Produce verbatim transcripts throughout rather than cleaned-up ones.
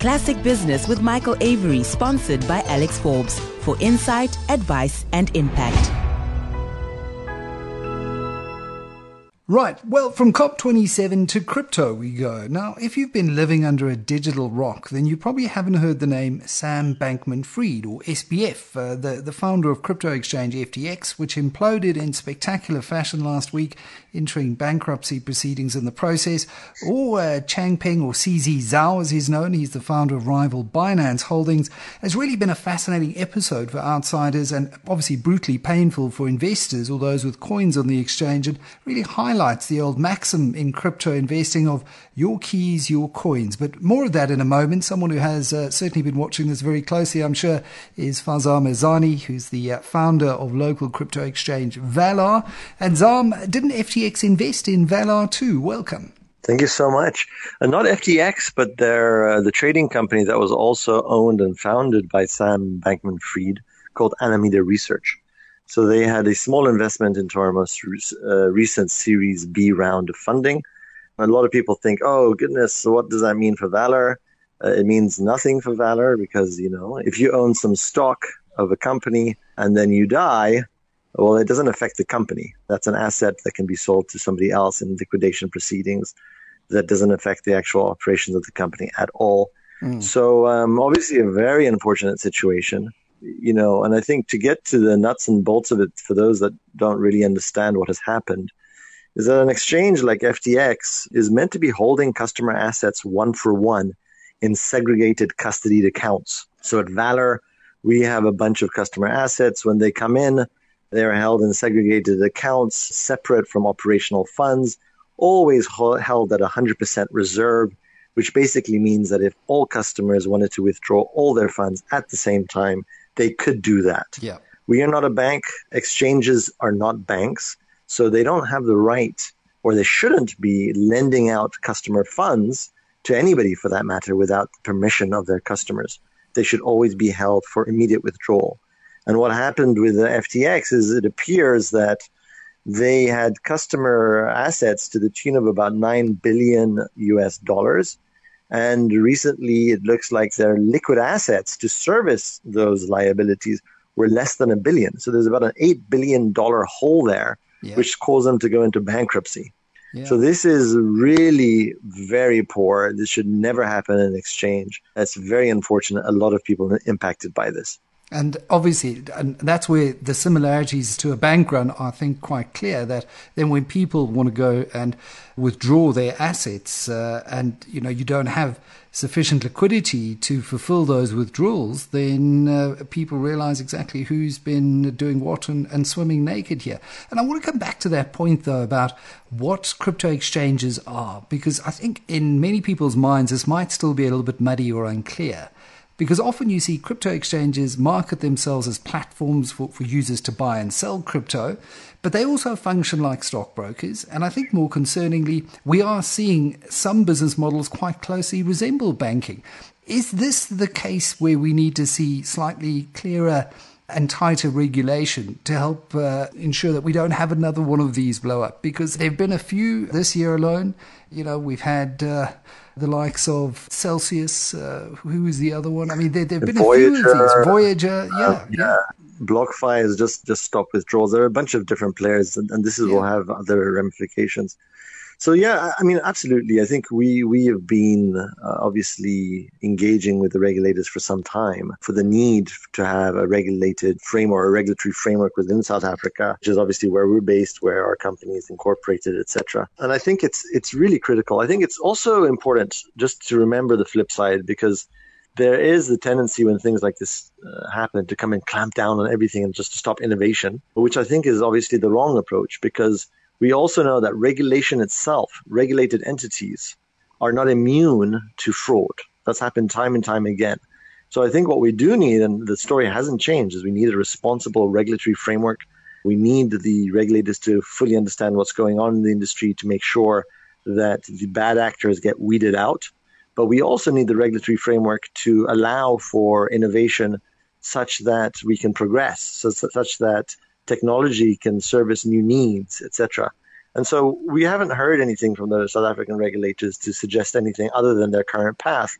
Classic Business with Michael Avery, sponsored by Alex Forbes, for insight, advice, and impact. Right, well, from COP twenty-seven to crypto we go. Now, if you've been living under a digital rock, then you probably haven't heard the name Sam Bankman-Fried, or S B F, uh, the, the founder of crypto exchange F T X, which imploded in spectacular fashion last week, entering bankruptcy proceedings in the process, or uh, Changpeng, or C Z Zhao as he's known. He's the founder of rival Binance Holdings. It's really been a fascinating episode for outsiders and obviously brutally painful for investors or those with coins on the exchange, and really highlights the old maxim in crypto investing of your keys, your coins. But more of that in a moment. Someone who has uh, certainly been watching this very closely, I'm sure, is Fazam Mirzani, who's the uh, founder of local crypto exchange Valar. And Zam, didn't F T X invest in Valar too? Welcome. Thank you so much. Uh, not F T X, but they're uh, the trading company that was also owned and founded by Sam Bankman-Fried, called Alameda Research. So they had a small investment into our most uh, recent Series B round of funding. A lot of people think, oh, goodness, so what does that mean for Valar? Uh, it means nothing for Valar because, you know, if you own some stock of a company and then you die, well, it doesn't affect the company. That's an asset that can be sold to somebody else in liquidation proceedings. That doesn't affect the actual operations of the company at all. Mm. So um, obviously a very unfortunate situation. You know, and I think to get to the nuts and bolts of it, for those that don't really understand what has happened, is that an exchange like F T X is meant to be holding customer assets one for one in segregated custodied accounts. So at Valar, we have a bunch of customer assets. When they come in, they're held in segregated accounts, separate from operational funds, always held at one hundred percent reserve, which basically means that if all customers wanted to withdraw all their funds at the same time, they could do that. Yeah. We are not a bank. Exchanges are not banks. So they don't have the right, or they shouldn't be lending out customer funds to anybody for that matter without the permission of their customers. They should always be held for immediate withdrawal. And what happened with the F T X is it appears that they had customer assets to the tune of about nine billion U S dollars. And recently, it looks like their liquid assets to service those liabilities were less than a billion. So there's about an eight billion dollars hole there, yeah. which caused them to go into bankruptcy. Yeah. So this is really very poor. This should never happen in exchange. That's very unfortunate. A lot of people are impacted by this. And obviously, and that's where the similarities to a bank run are, I think, quite clear, that then when people want to go and withdraw their assets uh, and, you know, you don't have sufficient liquidity to fulfill those withdrawals, then uh, people realize exactly who's been doing what and, and swimming naked here. And I want to come back to that point, though, about what crypto exchanges are, because I think in many people's minds this might still be a little bit muddy or unclear. Because often you see crypto exchanges market themselves as platforms for, for users to buy and sell crypto, but they also function like stockbrokers. And I think more concerningly, we are seeing some business models quite closely resemble banking. Is this the case where we need to see slightly clearer and tighter regulation to help uh, ensure that we don't have another one of these blow up? Because there have been a few this year alone. You know, we've had uh, the likes of Celsius. Uh, who is the other one? I mean, there have been Voyager, a few of these. Voyager, yeah. Uh, yeah. yeah. BlockFi has just, just stopped withdrawals. There are a bunch of different players, and, and this is, yeah. will have other ramifications. So, yeah, I mean, absolutely. I think we, we have been uh, obviously engaging with the regulators for some time for the need to have a regulated framework, a regulatory framework within South Africa, which is obviously where we're based, where our company is incorporated, et cetera. And I think it's it's really critical. I think it's also important just to remember the flip side, because there is the tendency when things like this uh, happen to come and clamp down on everything and just to stop innovation, which I think is obviously the wrong approach, because we also know that regulation itself, regulated entities, are not immune to fraud. That's happened time and time again. So I think what we do need, and the story hasn't changed, is we need a responsible regulatory framework. We need the regulators to fully understand what's going on in the industry to make sure that the bad actors get weeded out. But we also need the regulatory framework to allow for innovation such that we can progress, so, such that technology can service new needs, et cetera. And so we haven't heard anything from the South African regulators to suggest anything other than their current path,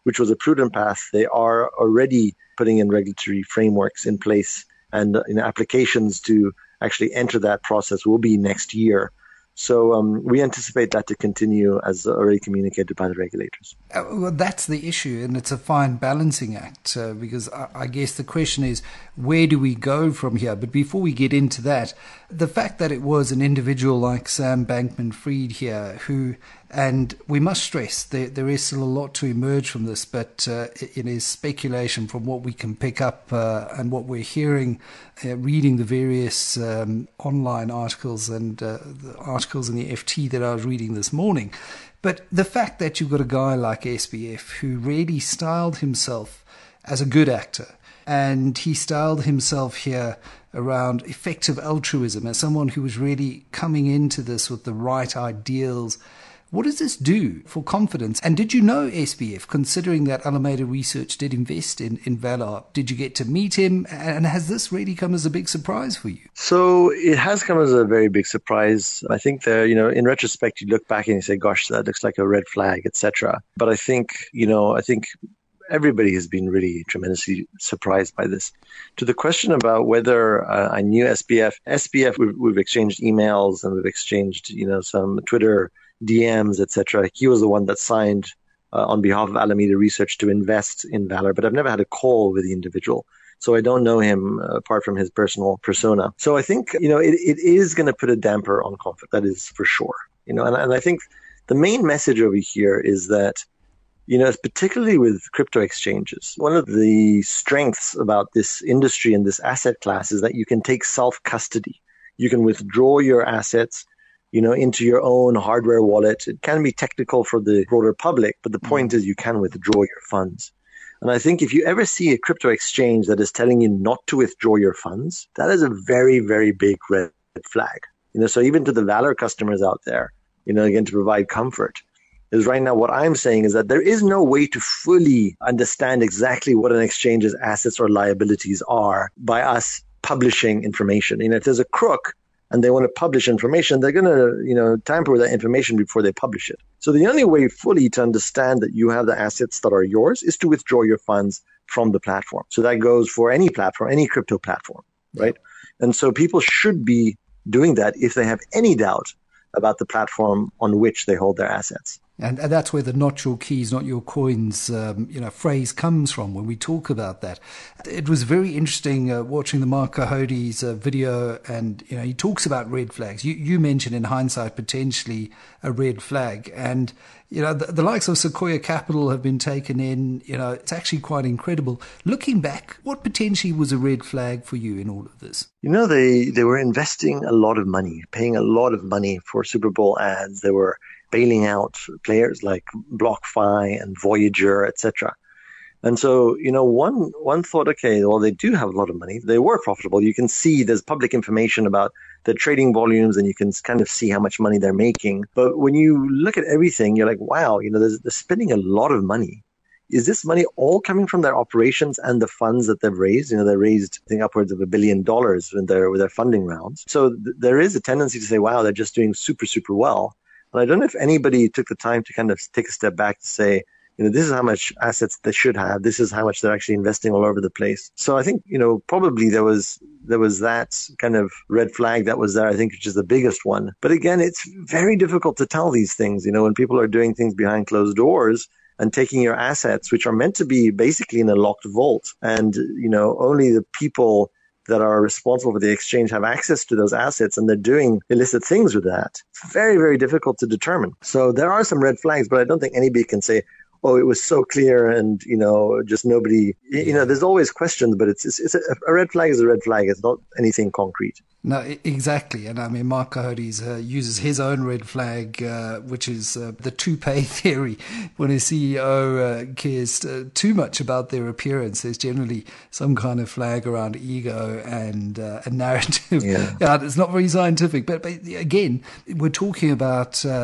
which was a prudent path. They are already putting in regulatory frameworks in place, and you know, applications to actually enter that process will be next year. So um, we anticipate that to continue as already communicated by the regulators. Uh, well, that's the issue, and it's a fine balancing act, uh, because I, I guess the question is, where do we go from here? But before we get into that, the fact that it was an individual like Sam Bankman-Fried here who, and we must stress there, there is still a lot to emerge from this, but uh, it, it is speculation from what we can pick up uh, and what we're hearing, uh, reading the various um, online articles and uh, the articles in the F T that I was reading this morning. But the fact that you've got a guy like S B F who really styled himself as a good actor, and he styled himself here around effective altruism as someone who was really coming into this with the right ideals. What does this do for confidence? And did you know S B F, considering that Alameda Research did invest in, in Valar? Did you get to meet him? And has this really come as a big surprise for you? So it has come as a very big surprise. I think that, you know, in retrospect, you look back and you say, gosh, that looks like a red flag, et cetera. But I think, you know, I think everybody has been really tremendously surprised by this. To the question about whether uh, I knew S B F, S B F, we've, we've exchanged emails and we've exchanged, you know, some Twitter D Ms, et cetera. He was the one that signed uh, on behalf of Alameda Research to invest in Valar, but I've never had a call with the individual. So I don't know him uh, apart from his personal persona. So I think, you know, it, it is going to put a damper on confidence. That is for sure. You know, and, and I think the main message over here is that, you know, particularly with crypto exchanges, one of the strengths about this industry and this asset class is that you can take self-custody. You can withdraw your assets, you know, into your own hardware wallet. It can be technical for the broader public, but the point is you can withdraw your funds. And I think if you ever see a crypto exchange that is telling you not to withdraw your funds, that is a very, very big red flag. You know, so even to the Valar customers out there, you know, again, to provide comfort, is right now what I'm saying is that there is no way to fully understand exactly what an exchange's assets or liabilities are by us publishing information. You know, if there's a crook and they want to publish information, they're going to, you know, tamper with that information before they publish it. So the only way fully to understand that you have the assets that are yours is to withdraw your funds from the platform. So that goes for any platform, any crypto platform, right? Yeah. And so people should be doing that if they have any doubt about the platform on which they hold their assets. And, and that's where the not your keys, not your coins, um, you know, phrase comes from when we talk about that. It was very interesting uh, watching the Mark Cohodes uh, video, and, you know, he talks about red flags. You, you mentioned in hindsight potentially a red flag. And, you know, the, the likes of Sequoia Capital have been taken in. You know, it's actually quite incredible. Looking back, what potentially was a red flag for you in all of this? You know, they, they were investing a lot of money, paying a lot of money for Super Bowl ads. They were bailing out players like BlockFi and Voyager, et cetera. And so, you know, one one thought, okay, well, they do have a lot of money. They were profitable. You can see there's public information about the trading volumes, and you can kind of see how much money they're making. But when you look at everything, you're like, wow, you know, they're, they're spending a lot of money. Is this money all coming from their operations and the funds that they've raised? You know, they raised, I think, upwards of a billion dollars with their, with their funding rounds. So th- there is a tendency to say, wow, they're just doing super, super well. And I don't know if anybody took the time to kind of take a step back to say, you know, this is how much assets they should have. This is how much they're actually investing all over the place. So I think, you know, probably there was there was that kind of red flag that was there, I think, which is the biggest one. But again, it's very difficult to tell these things, you know, when people are doing things behind closed doors and taking your assets, which are meant to be basically in a locked vault. And, you know, only the people that are responsible for the exchange have access to those assets, and they're doing illicit things with that. It's very, very difficult to determine. So there are some red flags, but I don't think anybody can say, oh, it was so clear and, you know, just nobody, you know, there's always questions, but it's, it's, it's a, a red flag is a red flag. It's not anything concrete. No, exactly. And I mean, Mark Cohodes uh, uses his own red flag, uh, which is uh, the toupee theory. When a C E O uh, cares uh, too much about their appearance, there's generally some kind of flag around ego and uh, a narrative. Yeah. Yeah, it's not very scientific. But, but again, we're talking about uh,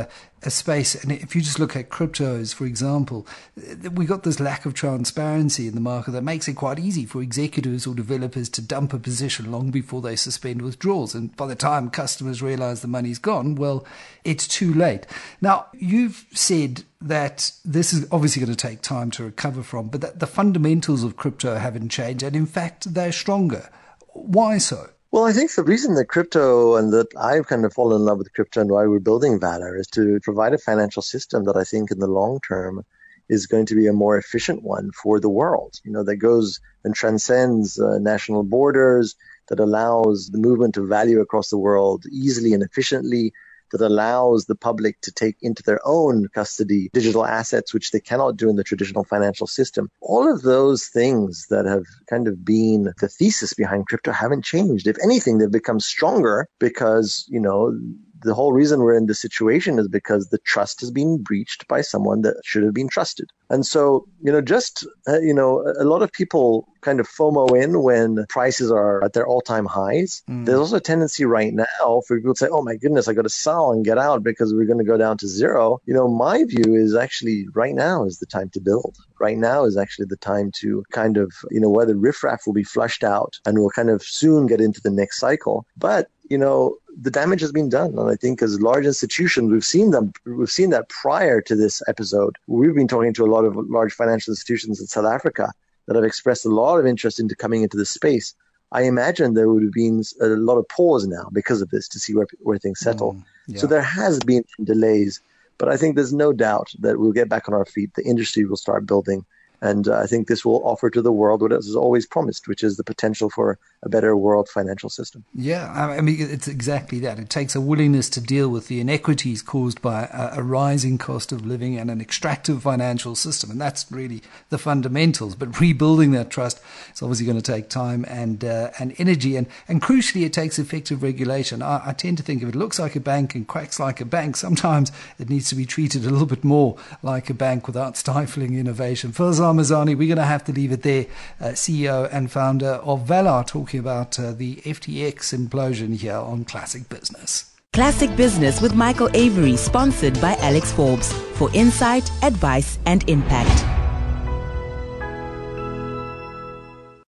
a space, and if you just look at cryptos, for example, we got this lack of transparency in the market that makes it quite easy for executives or developers to dump a position long before they suspend withdrawals. And by the time customers realize the money's gone, well, it's too late. Now, you've said that this is obviously going to take time to recover from, but that the fundamentals of crypto haven't changed, and in fact, they're stronger. Why so? Well, I think the reason that crypto and that I've kind of fallen in love with crypto and why we're building Valor is to provide a financial system that I think in the long term is going to be a more efficient one for the world, you know, that goes and transcends uh, national borders, that allows the movement of value across the world easily and efficiently, that allows the public to take into their own custody digital assets, which they cannot do in the traditional financial system. All of those things that have kind of been the thesis behind crypto haven't changed. If anything, they've become stronger because, you know, the whole reason we're in this situation is because the trust has been breached by someone that should have been trusted. And so, you know, just, uh, you know, a lot of people kind of FOMO in when prices are at their all-time highs. Mm. There's also a tendency right now for people to say, oh my goodness, I got to sell and get out because we're going to go down to zero. You know, my view is actually right now is the time to build. Right now is actually the time to kind of, you know, where the riffraff will be flushed out and we'll kind of soon get into the next cycle. But you know, the damage has been done. And I think as large institutions, we've seen them, we've seen that prior to this episode. We've been talking to a lot of large financial institutions in South Africa that have expressed a lot of interest into coming into this space. I imagine there would have been a lot of pause now because of this to see where, where things settle. Mm, yeah. So there has been some delays, but I think there's no doubt that we'll get back on our feet. The industry will start building. And uh, I think this will offer to the world what it has always promised, which is the potential for a better world financial system. Yeah, I mean, it's exactly that. It takes a willingness to deal with the inequities caused by a, a rising cost of living and an extractive financial system. And that's really the fundamentals. But rebuilding that trust is obviously going to take time and uh, and energy. And, and crucially, it takes effective regulation. I, I tend to think if it looks like a bank and quacks like a bank, sometimes it needs to be treated a little bit more like a bank without stifling innovation. Phil Zamazani, we're going to have to leave it there. Uh, C E O and founder of Valor, talking about uh, the F T X implosion here on Classic Business. Classic Business with Michael Avery, sponsored by Alex Forbes for insight, advice, and impact.